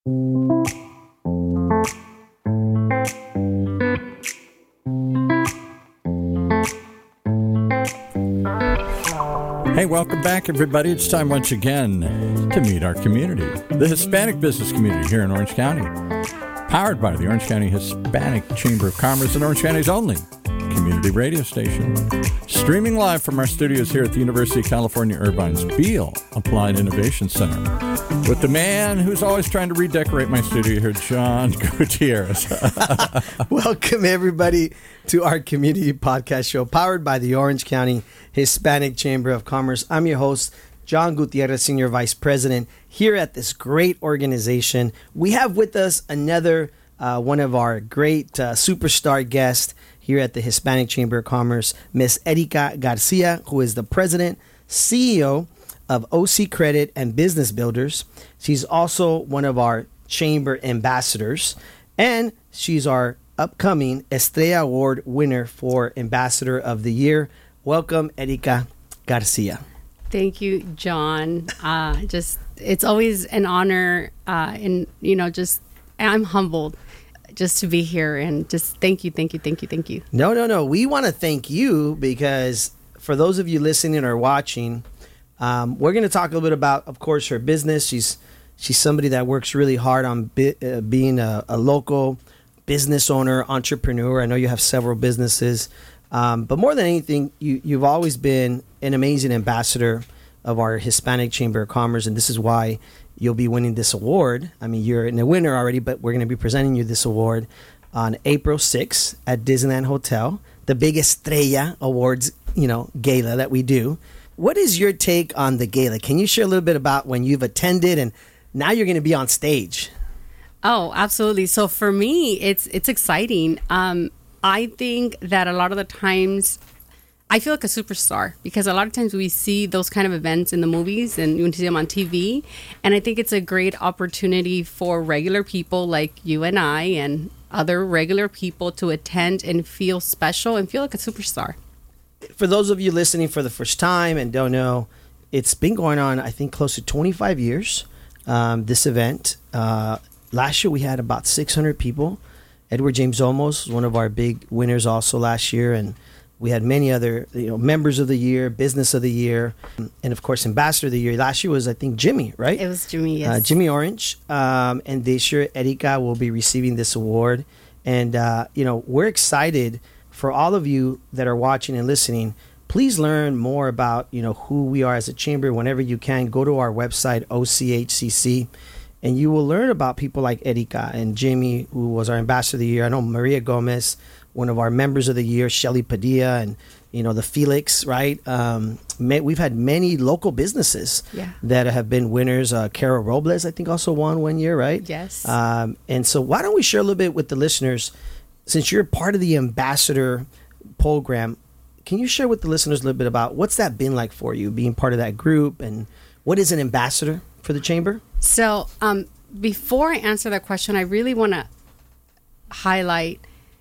Hey, welcome back, everybody. It's time once again to meet our community, the Hispanic business community here in Orange County, powered by the Orange County Hispanic Chamber of Commerce and Orange County's only community radio station. Streaming live from our studios here at the University of California Irvine's Beall Applied Innovation Center with the man who's always trying to redecorate my studio here, John Gutierrez. Welcome, everybody, to our community podcast show powered by the Orange County Hispanic Chamber of Commerce. I'm your host, John Gutierrez, Senior Vice President here at this great organization. We have with us another one of our great superstar guests here at the Hispanic Chamber of Commerce, Miss Erika Garcia, who is the President, CEO of OC Credit and Business Builders. She's also one of our Chamber ambassadors, and she's our upcoming Estrella Award winner for Ambassador of the Year. Welcome, Erika Garcia. Thank you, John. It's always an honor, and I'm humbled just to be here, and just thank you. No. We want to thank you because for those of you listening or watching, we're going to talk a little bit about, of course, her business. She's somebody that works really hard on being a local business owner, entrepreneur. I know you have several businesses, but more than anything, you've always been an amazing ambassador of our Hispanic Chamber of Commerce, and this is why you'll be winning this award. I mean, you're in the winner already, but we're going to be presenting you this award on April 6th at Disneyland Hotel, the big Estrella Awards, gala that we do. What is your take on the gala? Can you share a little bit about when you've attended and now you're going to be on stage? Oh, absolutely. So for me, it's exciting. I think that a lot of the times I feel like a superstar because a lot of times we see those kind of events in the movies and you see them on TV. And I think it's a great opportunity for regular people like you and I and other regular people to attend and feel special and feel like a superstar. For those of you listening for the first time and don't know, it's been going on, I think, close to 25 years, this event. Last year, we had about 600 people. Edward James Olmos was one of our big winners also last year, and we had many other members of the year, business of the year, and, of course, ambassador of the year. Last year was, I think, Jimmy, right? It was Jimmy, yes. Jimmy Orange. And this year, Erika will be receiving this award. And, we're excited for all of you that are watching and listening. Please learn more about, who we are as a chamber. Whenever you can, go to our website, OCHCC, and you will learn about people like Erika and Jimmy, who was our ambassador of the year. I know Maria Gomez, one of our members of the year, Shelly Padilla, and, the Felix, right? We've had many local businesses that have been winners. Carol Robles, I think, also won one year, right? Yes. And so why don't we share a little bit with the listeners, since you're part of the ambassador program, can you share with the listeners a little bit about what's that been like for you, being part of that group, and what is an ambassador for the chamber? So before I answer that question, I really want to highlight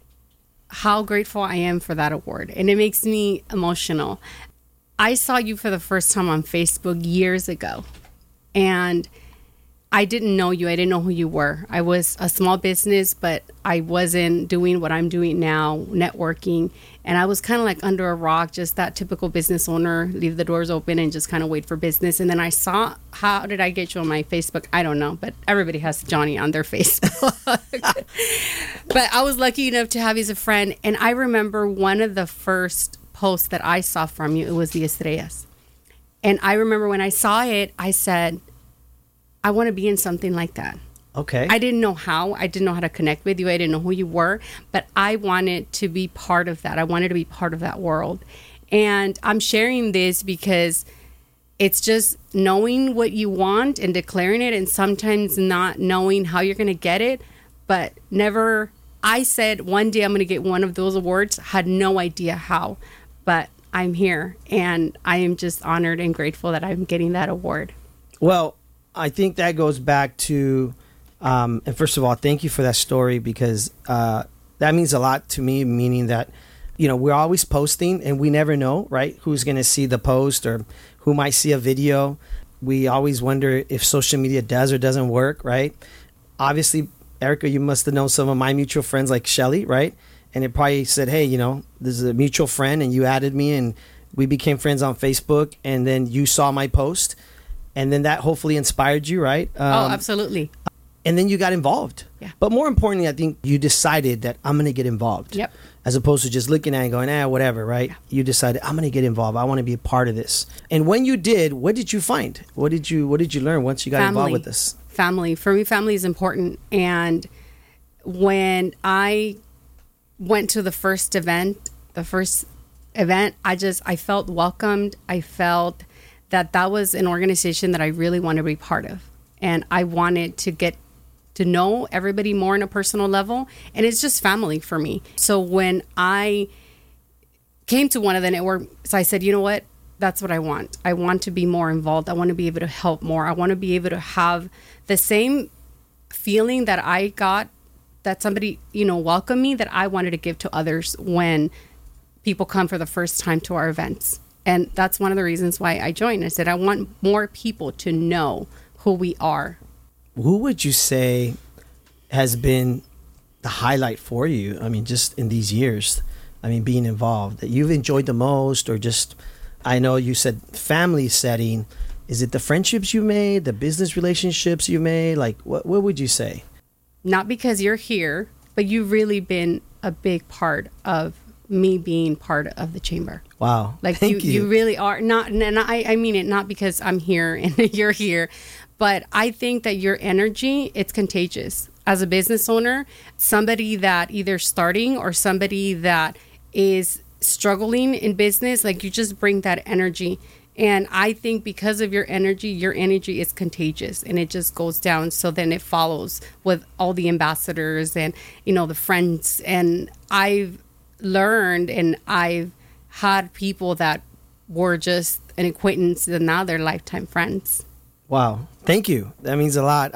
how grateful I am for that award. And it makes me emotional. I saw you for the first time on Facebook years ago. And I didn't know you. I didn't know who you were. I was a small business, but I wasn't doing what I'm doing now, networking. And I was kind of like under a rock, just that typical business owner, leave the doors open and just kind of wait for business. And then I saw, how did I get you on my Facebook? I don't know, but everybody has Johnny on their Facebook. But I was lucky enough to have you as a friend. And I remember one of the first posts that I saw from you, it was the Estrellas. And I remember when I saw it, I said, I want to be in something like that. Okay. I didn't know how. I didn't know how to connect with you. I didn't know who you were. But I wanted to be part of that. I wanted to be part of that world. And I'm sharing this because it's just knowing what you want and declaring it, and sometimes not knowing how you're going to get it. But never, I said one day I'm going to get one of those awards. Had no idea how. But I'm here. And I am just honored and grateful that I'm getting that award. Well, I think that goes back to, and first of all, thank you for that story, because that means a lot to me, meaning that, we're always posting and we never know, right, who's going to see the post or who might see a video. We always wonder if social media does or doesn't work, right? obviously, Erica, you must have known some of my mutual friends like Shelly, right? And it probably said, hey, this is a mutual friend, and you added me, and we became friends on Facebook, and then you saw my post, and then that hopefully inspired you, right? Absolutely. And then you got involved. Yeah. But more importantly, I think you decided that I'm going to get involved. Yep. As opposed to just looking at it and going, whatever, right? Yeah. You decided, I'm going to get involved. I want to be a part of this. And when you did, what did you find? What did you learn once you got involved with this? Family. For me, family is important. And when I went to the first event, I felt welcomed. I felt that was an organization that I really wanted to be part of. And I wanted to get to know everybody more on a personal level. And it's just family for me. So when I came to one of the networks, I said, you know what? That's what I want. I want to be more involved. I want to be able to help more. I want to be able to have the same feeling that I got that somebody, welcomed me, that I wanted to give to others when people come for the first time to our events. And that's one of the reasons why I joined. I said, I want more people to know who we are. Who would you say has been the highlight for you? I mean, just in these years, being involved, that you've enjoyed the most, or just, I know you said family setting. Is it the friendships you made, the business relationships you made? Like, what would you say? Not because you're here, but you've really been a big part of me being part of the chamber. Wow. Like Thank you. You really are. Not, and I mean it not because I'm here and you're here, but I think that your energy, it's contagious. As a business owner, somebody that either starting or somebody that is struggling in business, like you just bring that energy. And I think because of your energy is contagious and it just goes down. So then it follows with all the ambassadors and, the friends. And I've learned, and I've had people that were just an acquaintance and now they're lifetime friends. Wow. Thank you. That means a lot.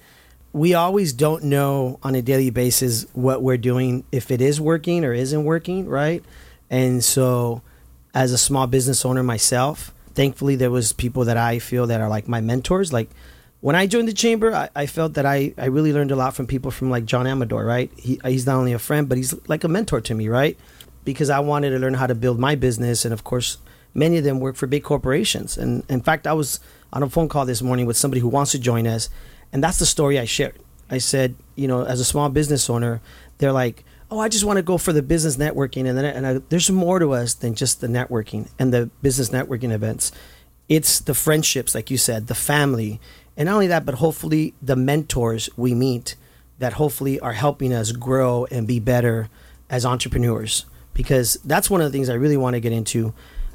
We always don't know on a daily basis what we're doing, if it is working or isn't working, right? And so as a small business owner myself, thankfully there was people that I feel that are like my mentors. Like when I joined the chamber, I felt that I really learned a lot from people from like John Amador, right? He's not only a friend, but he's like a mentor to me, right? Because I wanted to learn how to build my business. And of course, many of them work for big corporations. And in fact, I was on a phone call this morning with somebody who wants to join us. And that's the story I shared. I said, as a small business owner, they're like, oh, I just want to go for the business networking. And there's more to us than just the networking and the business networking events. It's the friendships, like you said, the family. And not only that, but hopefully the mentors we meet that hopefully are helping us grow and be better as entrepreneurs. Because that's one of the things I really want to get into.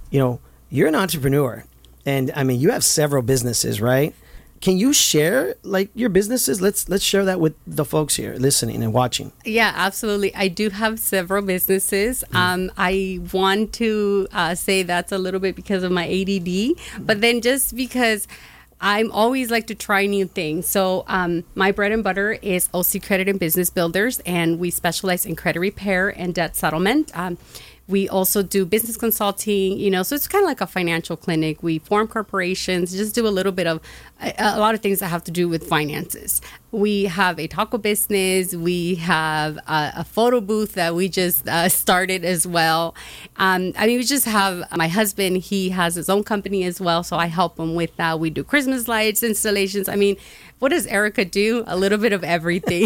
You're an entrepreneur. And you have several businesses, right? Can you share like your businesses? Let's share that with the folks here listening and watching. Yeah, absolutely. I do have several businesses. I want to say that's a little bit because of my ADD, but then just because I'm always like to try new things. So my bread and butter is OC Credit and Business Builders, and we specialize in credit repair and debt settlement. We also do business consulting, so it's kind of like a financial clinic. We form corporations, just do a little bit of a lot of things that have to do with finances. We have a taco business. We have a photo booth that we just started as well. We just have my husband. He has his own company as well, so I help him with that. We do Christmas lights installations. What does Erica do? A little bit of everything.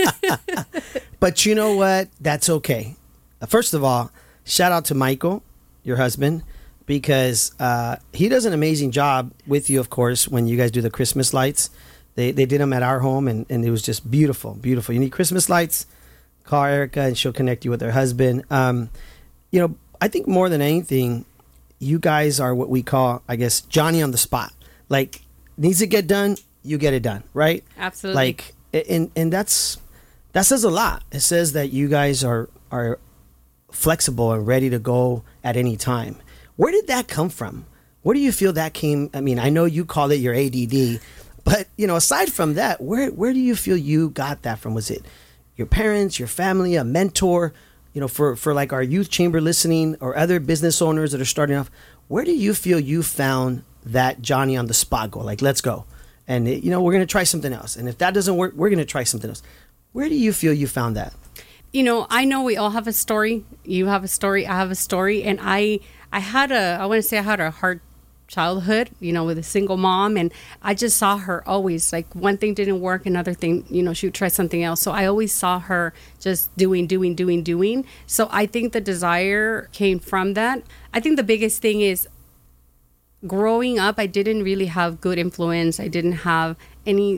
But you know what? That's okay. First of all, shout out to Michael, your husband, because he does an amazing job with you, of course, when you guys do the Christmas lights. They did them at our home, and it was just beautiful, beautiful. You need Christmas lights, call Erica, and she'll connect you with her husband. I think more than anything, you guys are what we call, I guess, Johnny on the spot. Like, needs to get done, you get it done, right? Absolutely. Like, and that says a lot. It says that you guys are flexible and ready to go at any time. Where did that come from? Where do you feel that came? I know you call it your ADD, but aside from that, where do you feel you got that from? Was it your parents, your family, a mentor? For like our youth chamber listening or other business owners that are starting off, where do you feel you found that Johnny on the spot go? Like, let's go. and we're going to try something else. And if that doesn't work, we're going to try something else. Where do you feel you found that? I know we all have a story. You have a story. I have a story. And I had a hard childhood, with a single mom. And I just saw her always, like, one thing didn't work, another thing, she would try something else. So I always saw her just doing. So I think the desire came from that. I think the biggest thing is growing up, I didn't really have good influence. I didn't have any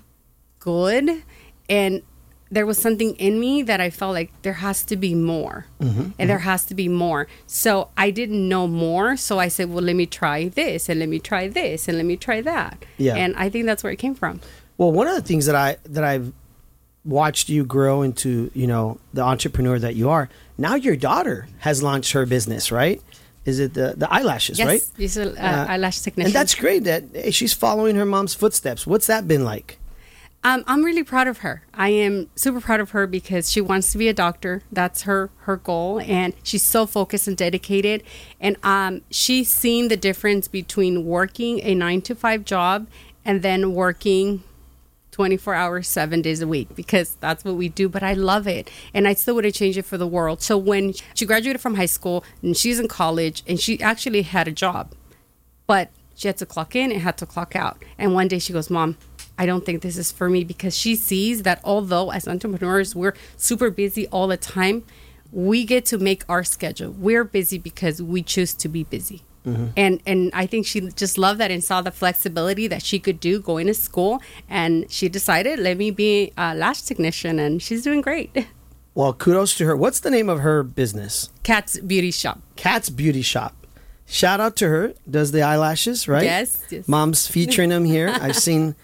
good. And there was something in me that I felt like there has to be more. And there has to be more. So I didn't know more. So I said, well, let me try this and let me try this and let me try that. Yeah. And I think that's where it came from. Well, one of the things that I've watched you grow into, the entrepreneur that you are. Now your daughter has launched her business, right? Is it the eyelashes, yes, right? She's an eyelash technician. And that's great that she's following her mom's footsteps. What's that been like? I'm really proud of her. I am super proud of her because she wants to be a doctor. That's her goal. And she's so focused and dedicated. And she's seen the difference between working a 9-to-5 job and then working 24 hours, 7 days a week, because that's what we do. But I love it. And I still wouldn't change it for the world. So when she graduated from high school and she's in college and she actually had a job, but she had to clock in and had to clock out. And one day she goes, Mom, I don't think this is for me, because she sees that although as entrepreneurs, we're super busy all the time, we get to make our schedule. We're busy because we choose to be busy. And I think she just loved that and saw the flexibility that she could do going to school. And she decided, let me be a lash technician, and she's doing great. Well, kudos to her. What's the name of her business? Cat's Beauty Shop. Cat's Beauty Shop. Shout out to her. Does the eyelashes, right? Yes. Mom's featuring them here. I've seen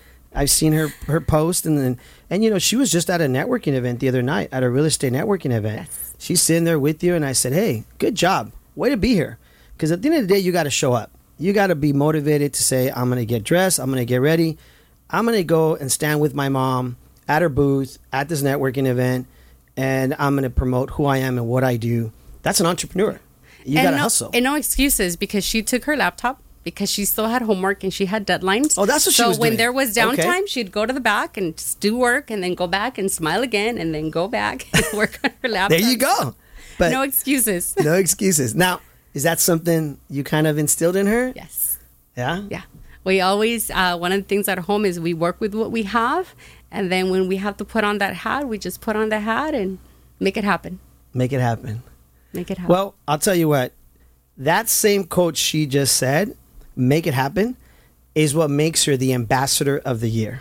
her post, and she was just at a networking event the other night, at a real estate networking event. Yes. She's sitting there with you, and I said, hey, good job. Way to be here. Because at the end of the day, you got to show up. You got to be motivated to say, I'm going to get dressed. I'm going to get ready. I'm going to go and stand with my mom at her booth at this networking event, and I'm going to promote who I am and what I do. That's an entrepreneur. You got to hustle. And no excuses, because she took her laptop, because she still had homework and she had deadlines. Oh, that's what she was doing. So when there was downtime, she'd go to the back and just do work and then go back and smile again and then go back and work on her laptop. There you go. But no excuses. No excuses. Now, is that something you kind of instilled in her? Yes. Yeah? Yeah. We always, one of the things at home is we work with what we have. And then when we have to put on that hat, we just put on the hat and make it happen. Make it happen. Make it happen. Well, I'll tell you what. That same quote she just said, make it happen, is what makes her the ambassador of the year.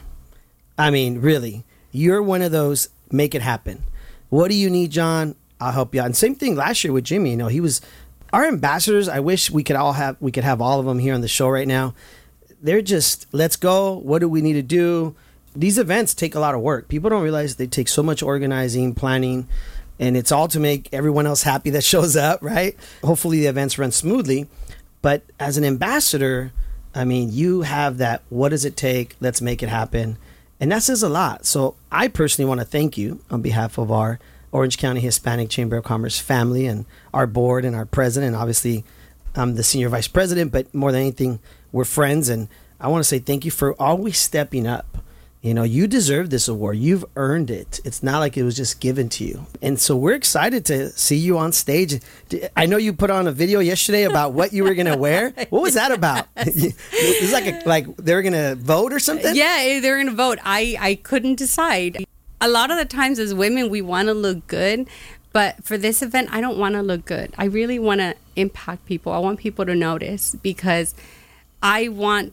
I mean, really. You're one of those make it happen. What do you need, John? I'll help you out. And same thing last year with Jimmy. He was our ambassadors. I wish we could have all of them here on the show right now. They're just, let's go. What do we need to do? These events take a lot of work. People don't realize they take so much organizing, planning, and it's all to make everyone else happy that shows up, right? Hopefully the events run smoothly. But as an ambassador, I mean, you have that, what does it take? Let's make it happen. And that says a lot. So I personally want to thank you on behalf of our Orange County Hispanic Chamber of Commerce family and our board and our president. Obviously, I'm the senior vice president, but more than anything, we're friends. And I want to say thank you for always stepping up. You deserve this award. You've earned it. It's not like it was just given to you. And so we're excited to see you on stage. I know you put on a video yesterday about what you were going to wear. What was that about? It's like they were going to vote or something? Yeah, they were going to vote. I couldn't decide. A lot of the times as women, we want to look good. But for this event, I don't want to look good. I really want to impact people. I want people to notice, because I want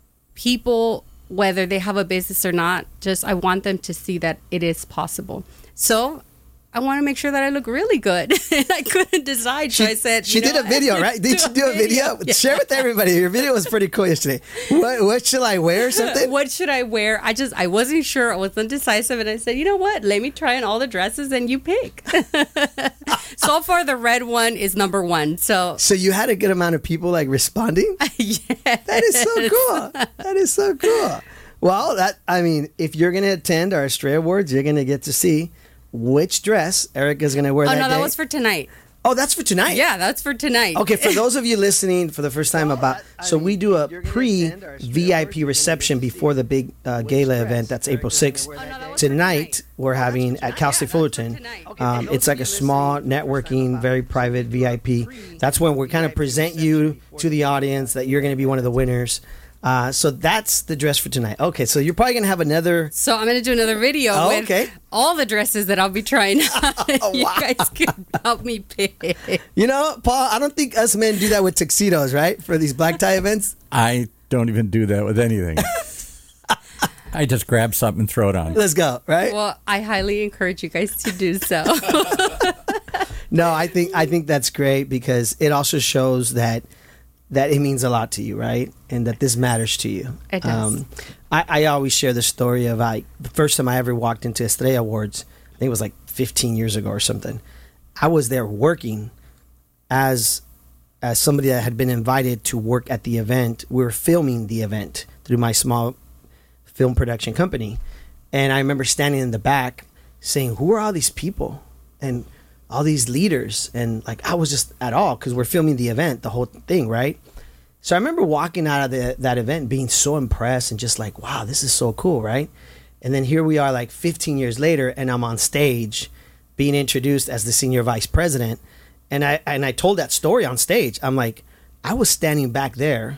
people, whether they have a business or not, I want them to see that it is possible. So I want to make sure that I look really good. And I couldn't decide. So I said, she did a video, right? Did you do a video? Yeah. Share with everybody. Your video was pretty cool yesterday. What should I wear or something? What should I wear? I wasn't sure. I was indecisive. And I said, you know what? Let me try on all the dresses and you pick. So far, the red one is number one. So you had a good amount of people responding? Yes. That is so cool. That is so cool. Well, if you're going to attend our Estrella Awards, you're going to get to see which dress Erica's going to wear that day. Oh, no, that was for tonight. Oh, that's for tonight. Yeah, that's for tonight. Okay, for those of you listening for the first time we do a pre-VIP reception before the big gala event. That's April 6th. Tonight, we're having at Cal State Fullerton. It's like a small networking, very private VIP. That's when we kind of present you to the audience that you're going to be one of the winners. So that's the dress for tonight. Okay, so you're probably going to have another... So I'm going to do another video with all the dresses that I'll be trying on. You guys can help me pick. You know, Paul, I don't think us men do that with tuxedos, right? For these black tie events? I don't even do that with anything. I just grab something and throw it on. Let's go, right? Well, I highly encourage you guys to do so. No, I think that's great because it also shows that it means a lot to you, right? And that this matters to you. It does. I always share the story of the first time I ever walked into Estrella Awards, I think it was like 15 years ago or something. I was there working as somebody that had been invited to work at the event. We were filming the event through my small film production company. And I remember standing in the back saying, who are all these people? And all these leaders, and like I was just at all because we're filming the event, the whole thing, right? So I remember walking out of that event being so impressed and just like, wow, this is so cool, right? And then here we are like 15 years later, and I'm on stage being introduced as the senior vice president, and I told that story on stage. I'm like, I was standing back there,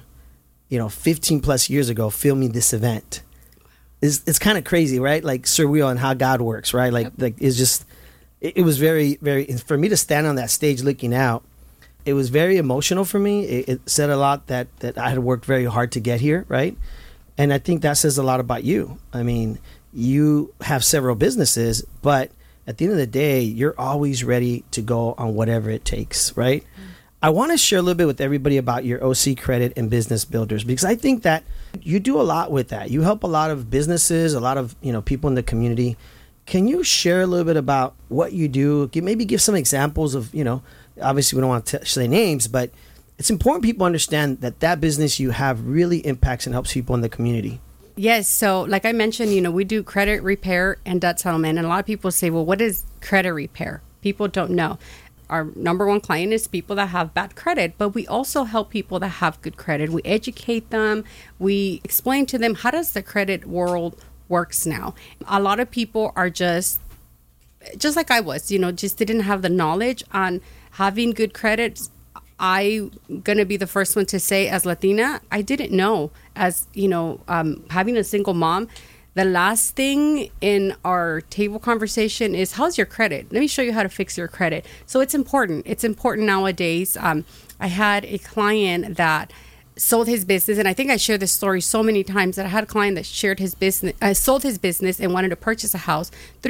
15 plus years ago filming this event. It's kind of crazy, right? Like surreal and how God works, right? Like it's just. It was very, very, for me to stand on that stage looking out, it was very emotional for me. It said a lot that I had worked very hard to get here, right? And I think that says a lot about you. I mean, you have several businesses, but at the end of the day, you're always ready to go on whatever it takes, right? Mm-hmm. I want to share a little bit with everybody about your OC Credit and Business Builders, because I think that you do a lot with that. You help a lot of businesses, a lot of people in the community. Can you share a little bit about what you do? Maybe give some examples of, obviously we don't want to say names, but it's important people understand that business you have really impacts and helps people in the community. Yes. So like I mentioned, we do credit repair and debt settlement. And a lot of people say, well, what is credit repair? People don't know. Our number one client is people that have bad credit, but we also help people that have good credit. We educate them. We explain to them, how does the credit world works now? A lot of people are just like I was, just didn't have the knowledge on having good credit. I'm gonna be the first one to say, as Latina, I didn't know. As having a single mom, the last thing in our table conversation is, how's your credit? Let me show you how to fix your credit. So it's important. It's important nowadays. I had a client that sold his business, and I think I shared this story so many times, that I had a client that sold his business and wanted to purchase a house,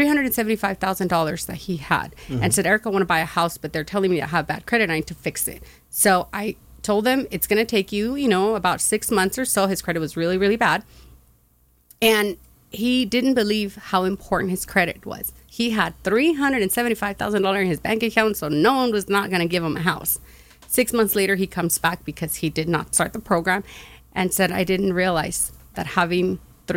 $375,000 that he had, and said, Erica, I want to buy a house, but they're telling me I have bad credit and I need to fix it. So I told him it's going to take you, about 6 months or so. His credit was really, really bad, and he didn't believe how important his credit was. He had $375,000 in his bank account, so no one was not going to give him a house. 6 months later, he comes back because he did not start the program and said, I didn't realize that having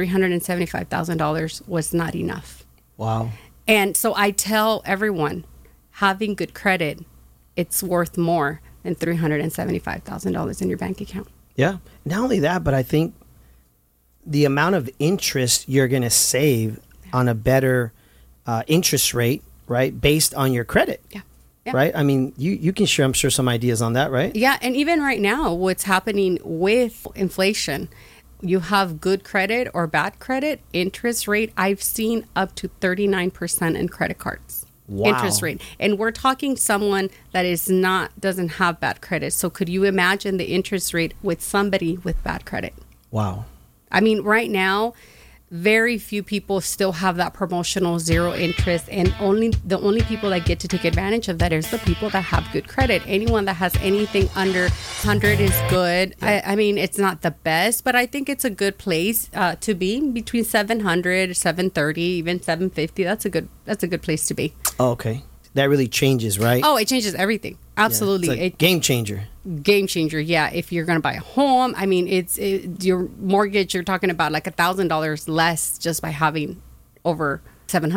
$375,000 was not enough. Wow. And so I tell everyone, having good credit, it's worth more than $375,000 in your bank account. Yeah. Not only that, but I think the amount of interest you're going to save on a better interest rate, right, based on your credit. Yeah. Right? I mean, you can share, I'm sure, some ideas on that, right? Yeah. And even right now, what's happening with inflation, you have good credit or bad credit, interest rate, I've seen up to 39% in credit cards. Wow. Interest rate. And we're talking someone that doesn't have bad credit. So could you imagine the interest rate with somebody with bad credit? Wow. I mean, right now, very few people still have that promotional zero interest, and the only people that get to take advantage of that is the people that have good credit. Anyone that has anything under 100 is good. Yeah. I mean, it's not the best, but I think it's a good place to be. Between 700, 730, even 750. That's a good place to be. Oh, okay. That really changes, right? Oh, it changes everything. Absolutely. Yeah, it's a game changer. Game changer. Yeah. If you're going to buy a home, I mean, your mortgage, you're talking about like $1,000 less just by having over 700.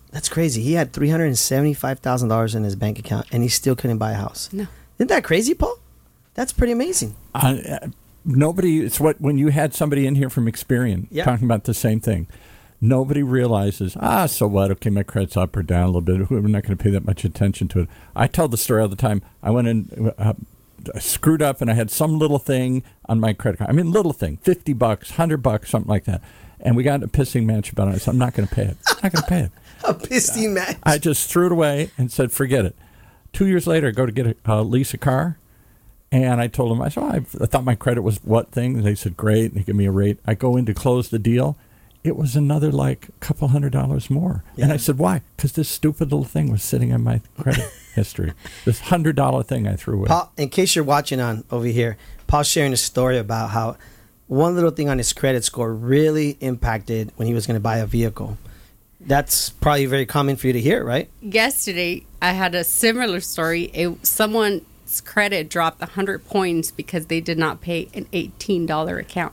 That's crazy. He had $375,000 in his bank account, and he still couldn't buy a house. No. Isn't that crazy, Paul? That's pretty amazing. Nobody. It's what when you had somebody in here from Experian talking about the same thing. Nobody realizes. So what? Okay, my credit's up or down a little bit. We're not going to pay that much attention to it. I tell the story all the time. I went in. Screwed up, and I had some little thing on my credit card. I mean, little thing, $50, $100, something like that. And we got in a pissing match about it. I said, I'm not going to pay it. I'm not going to pay it. A pissing match. I just threw it away and said, forget it. 2 years later, I go to get lease a car, and I told them, I thought my credit was what thing? And they said, great. And they give me a rate. I go in to close the deal. It was another like a couple $100 more. Yeah. And I said, why? Because this stupid little thing was sitting on my credit history. This $100 thing I threw away. Paul, in case you're watching on over here, Paul's sharing a story about how one little thing on his credit score really impacted when he was going to buy a vehicle. That's probably very common for you to hear, right? Yesterday, I had a similar story. Someone's credit dropped 100 points because they did not pay an $18 account.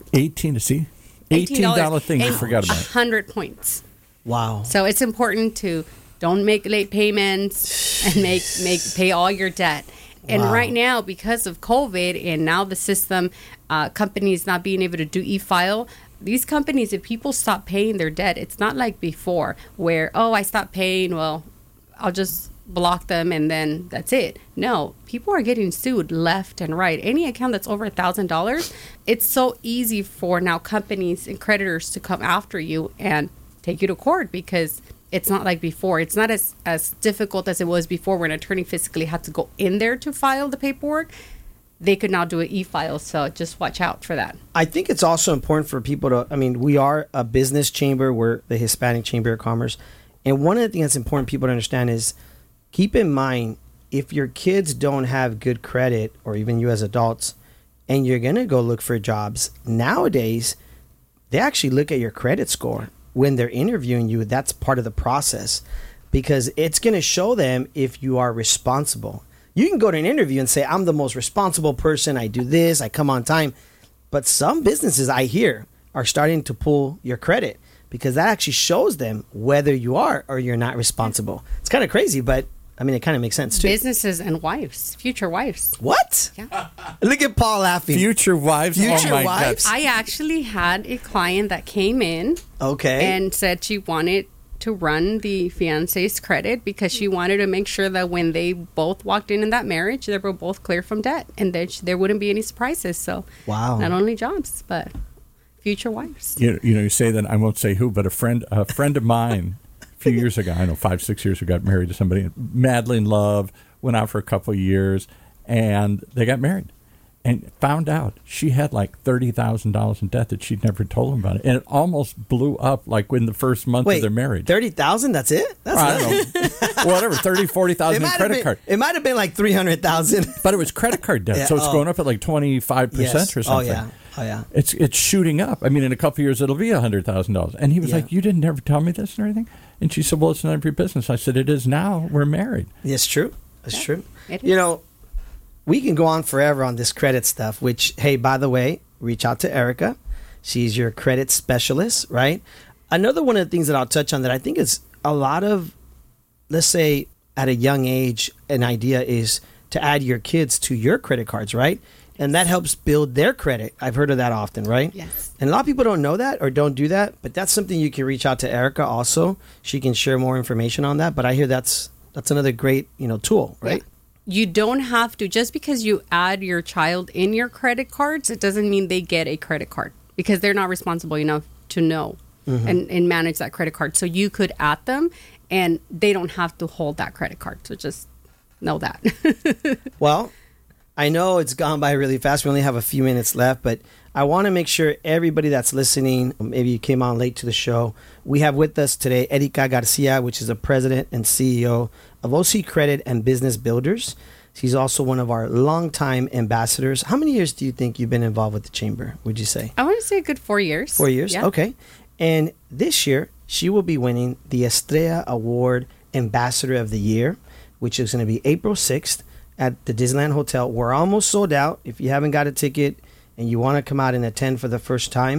$18 thing you forgot about. 100 points. Wow. So it's important to don't make late payments and pay all your debt. And right now, because of COVID and now the system, companies not being able to do e-file, these companies, if people stop paying their debt, it's not like before where, I stopped paying, well, I'll just block them and then that's it. No, people are getting sued left and right. Any account that's over $1,000, it's so easy for now companies and creditors to come after you and take you to court because it's not like before. It's not as difficult as it was before when an attorney physically had to go in there to file the paperwork. They could now do an e-file, so just watch out for that. I think it's also important for people to, we are a business chamber. We're the Hispanic Chamber of Commerce. And one of the things that's important people to understand is keep in mind, if your kids don't have good credit, or even you as adults, and you're going to go look for jobs, nowadays, they actually look at your credit score. When they're interviewing you, that's part of the process because it's going to show them if you are responsible. You can go to an interview and say, I'm the most responsible person. I do this. I come on time. But some businesses I hear are starting to pull your credit because that actually shows them whether you are or you're not responsible. It's kind of crazy, but it kind of makes sense too. Businesses and wives, future wives. What? Yeah. Look at Paul laughing. Future wives? Future my wives? God. I actually had a client that came in and said she wanted to run the fiance's credit because she wanted to make sure that when they both walked in that marriage, they were both clear from debt and that there wouldn't be any surprises. So wow. Not only jobs, but future wives. You say that, I won't say who, but a friend of mine a few years ago, 5-6 years ago, got married to somebody, madly in love, went out for a couple of years, and they got married. And found out she had like $30,000 in debt that she'd never told him about it. And it almost blew up like in the first month of their marriage. $30,000? That's it? I don't know. Whatever, $30,000, $40,000 in credit card. It might have been like $300,000. But it was credit card debt. So it's going up at like 25% or something. Oh, yeah. It's shooting up. In a couple of years, it'll be $100,000. And he was like, you didn't ever tell me this or anything? And she said, well, it's none of your business. I said, it is now. We're married. It's true. It's true. It is. We can go on forever on this credit stuff, which, hey, by the way, reach out to Erica. She's your credit specialist, right? Another one of the things that I'll touch on that I think is a lot of, let's say, at a young age, an idea is to add your kids to your credit cards, right? And that helps build their credit. I've heard of that often, right? Yes. And a lot of people don't know that or don't do that, but that's something you can reach out to Erica also. She can share more information on that, but I hear that's another great, tool, right? Yeah. You don't have to, just because you add your child in your credit cards, it doesn't mean they get a credit card because they're not responsible enough to know and manage that credit card. So you could add them and they don't have to hold that credit card. So just know that. Well, I know it's gone by really fast. We only have a few minutes left, but I want to make sure everybody that's listening, maybe you came on late to the show, we have with us today Erika Garcia, which is the president and CEO of OC Credit and Business Builders. She's also one of our longtime ambassadors. How many years do you think you've been involved with the chamber, would you say? I want to say a good 4 years. 4 years? Yeah. Okay. And this year, she will be winning the Estrella Award Ambassador of the Year, which is going to be April 6th at the Disneyland Hotel. We're almost sold out. If you haven't got a ticket and you want to come out and attend for the first time,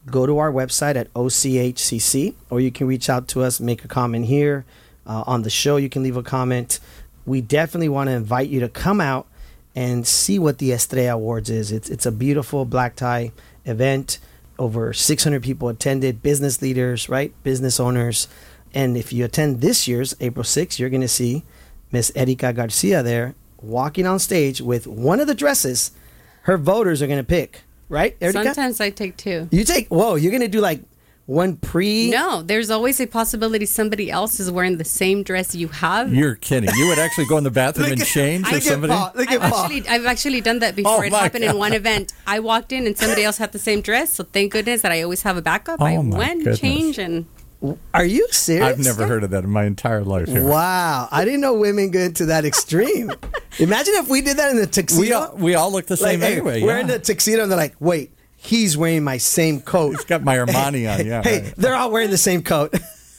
go to our website at OCHCC, or you can reach out to us, make a comment here on the show. You can leave a comment. We definitely want to invite you to come out and see what the Estrella Awards is. It's a beautiful black tie event. Over 600 people attended, business leaders, right? Business owners. And if you attend this year's April 6th, you're going to see Miss Erika Garcia there walking on stage with one of the dresses her voters are going to pick, right, Erika? Sometimes I take two. You take, whoa, you're going to do like one pre? No, there's always a possibility somebody else is wearing the same dress you have. You're kidding. You would actually go in the bathroom and change look if somebody... Look at Paul. I've actually done that before. Oh, It my happened God. in one event. I walked in and somebody else had the same dress, so thank goodness that I always have a backup. Oh, I my went, goodness. changed, and Are you serious? I've never heard of that in my entire life. Here. Wow. I didn't know women go into that extreme. Imagine if we did that in the tuxedo. We all look the same Like, hey, anyway. we're yeah. in the tuxedo and they're like, wait, he's wearing my same coat. He's got my Armani on. Yeah. Hey, right. they're all wearing the same coat.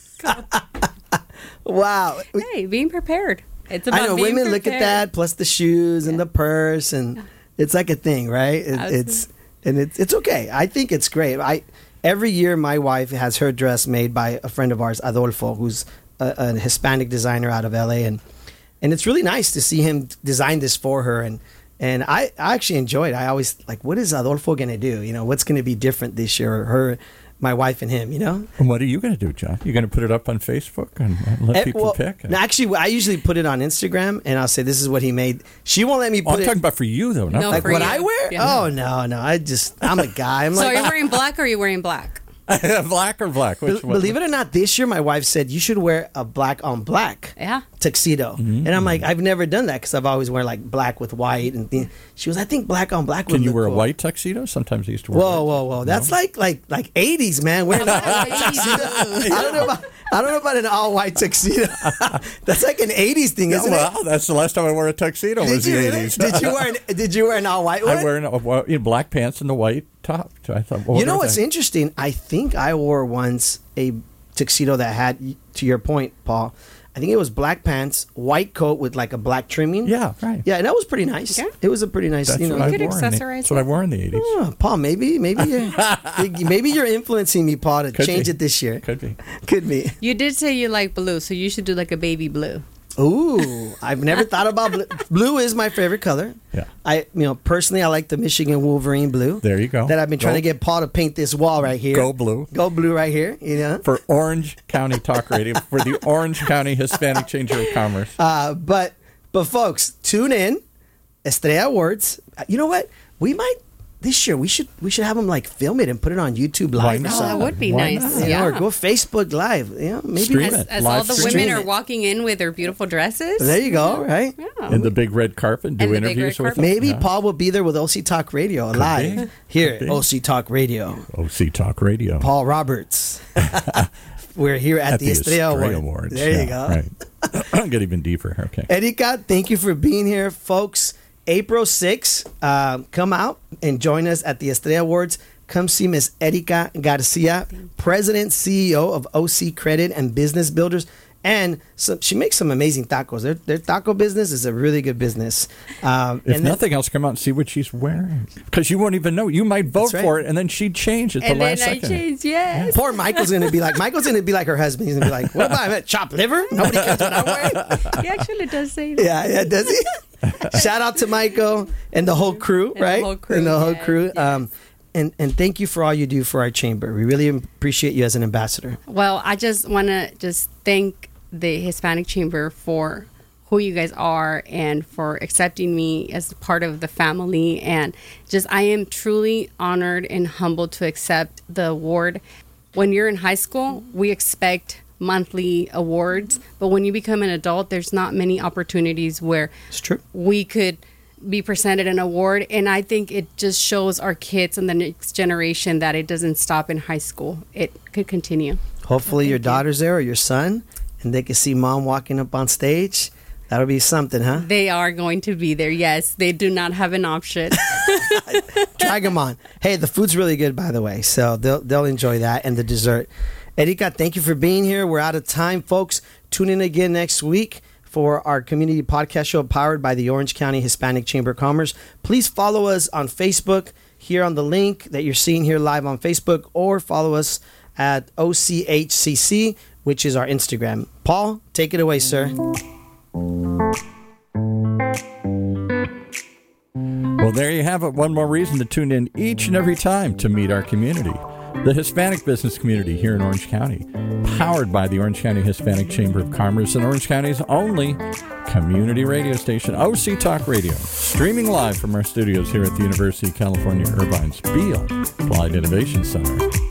Wow. hey, being prepared. It's about I know being women look at prepared. that, plus the shoes and the purse, and it's like a thing, right? It's okay. I think it's great. Every year my wife has her dress made by a friend of ours, Adolfo, who's a Hispanic designer out of LA, and it's really nice to see him design this for her, and I actually enjoy it. I always like, what is Adolfo gonna do? You know, what's gonna be different this year? My wife and him, you know. And what are you going to do, John? You're going to put it up on Facebook and let people pick? No, actually, I usually put it on Instagram, and I'll say, this is what he made. She won't let me Oh, put I'm it. talking about for you, though. Not No, for Like for what you. I wear? Yeah. Oh, no. I'm a guy. I'm So are like, you wearing black or are you wearing black? black or black? Which one? believe it or not, this year my wife said you should wear a black on black Yeah. tuxedo. Mm-hmm. And I'm like, I've never done that because I've always worn like black with white. And she was, I think black on black would Can you look wear a cool. white tuxedo? Sometimes I used to wear Whoa. That's like 80s, man. Wearing I don't know about an all white tuxedo. That's like an 80s thing, Yeah, isn't well, that's the last time I wore a tuxedo was the Really? 80s. Did you wear an all white one? I wear black pants and the white top. So I thought, You know what's interesting? I think I wore once a tuxedo that had, to your point, Paul, I think it was black pants, white coat with like a black trimming. Yeah, right. Yeah, and that was pretty nice. Okay. It was a pretty nice, That's you know. what I could wore. accessorize That's what I wore in the 80s. Oh, Paul, maybe you're influencing me, Paul, to Could change be. it this year. Could be. Could be. You did say you like blue, so you should do like a baby blue. Ooh, I've never thought about blue. Blue is my favorite color. Yeah. Personally, I like the Michigan Wolverine blue. There you go. That I've been trying Go. to get Paul to paint this wall right here. Go blue. Go blue right here. You know. For Orange County Talk Radio, for the Orange County Hispanic Chamber of Commerce. But folks, tune in. Estrella Awards. You know what? We might this year. We should have them like film it and put it on YouTube Why live or not? Oh, something. that would be Why nice. not? You Yeah. know, or go Facebook Live. Maybe. Stream As, it. as Live all the stream women it. are walking in with their beautiful dresses. There you go. Right. Yeah. In the big red carpet, do And the big interviews red with carpet. them. Maybe Yeah. Paul will be there with OC Talk Radio live be. here. Could be. OC Talk Radio. OC Talk Radio. Paul Roberts. We're here at the Estrella Awards. There you go. Right. I'll get even deeper. Okay. Erika, thank you for being here, folks. April 6th, come out and join us at the Estrella Awards. Come see Miss Erika Garcia, President, CEO of OC Credit and Business Builders. And so she makes some amazing tacos. Their taco business is a really good business. If nothing else, come out and see what she's wearing. Because you won't even know. You might vote That's right. for it, and then she'd change at the And then last I second. changed, yes. Poor Michael's going to be like her husband. He's going to be like, what about him? Chopped liver? Nobody cares what I'm wearing? He actually does say that. Yeah, does he? Shout out to Michael and the whole crew, And the right? whole crew, And the whole yes, crew. yes. And thank you for all you do for our chamber. We really appreciate you as an ambassador. Well, I just want to thank the Hispanic Chamber for who you guys are and for accepting me as part of the family. And I am truly honored and humbled to accept the award. When you're in high school, we expect monthly awards, but when you become an adult, there's not many opportunities where It's true. we could be presented an award. And I think it just shows our kids and the next generation that it doesn't stop in high school. It could continue. Hopefully your Thank you. daughter's there or your son, and they can see mom walking up on stage. That'll be something, huh? They are going to be there. Yes, they do not have an option. Drag them on. Hey, the food's really good, by the way, so they'll enjoy that and the dessert. Erika, thank you for being here. We're out of time, folks. Tune in again next week for our community podcast show powered by the Orange County Hispanic Chamber of Commerce. Please follow us on Facebook. here on the link that you're seeing here live on Facebook, or follow us at OCHCC, which is our Instagram. Paul, take it away, sir. Well, there you have it. One more reason to tune in each and every time to meet our community. The Hispanic business community here in Orange County, powered by the Orange County Hispanic Chamber of Commerce and Orange County's only community radio station, OC Talk Radio, streaming live from our studios here at the University of California, Irvine's Beall Applied Innovation Center.